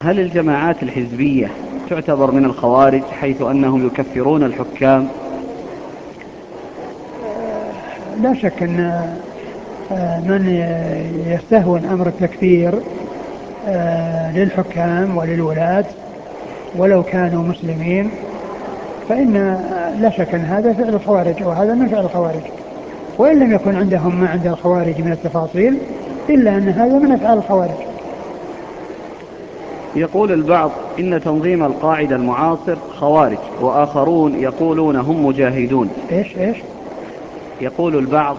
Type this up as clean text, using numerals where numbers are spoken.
هل الجماعات الحزبية تعتبر من الخوارج حيث أنهم يكفرون الحكام؟ لا شك أن من يستهون أمر التكفير للحكام وللولاة ولو كانوا مسلمين، فإن لا شك أن هذا فعل الخوارج، وهذا من فعل الخوارج، وإن لم يكن عندهم ما عند الخوارج من التفاصيل، إلا أن هذا من أفعال الخوارج. يقول البعض إن تنظيم القاعدة المعاصر خوارج، وآخرون يقولون هم مجاهدون. إيش يقول البعض